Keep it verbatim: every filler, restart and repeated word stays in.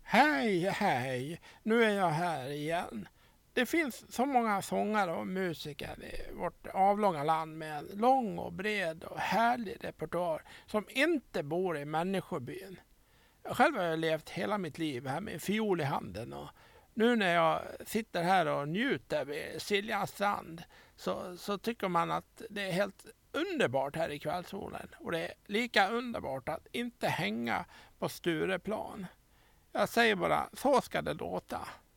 Hej, hej, nu är jag här igen. Det finns så många sångare och musiker i vårt avlånga land med en lång och bred och härlig repertoar som inte bor i människobyn. Jag själv har levt hela mitt liv här med fiol i handen och nu när jag sitter här och njuter vid Siljans strand så, så tycker man att det är helt underbart här i kvällssolen och det är lika underbart att inte hänga på Stureplan. Jag säger bara, så ska det låta.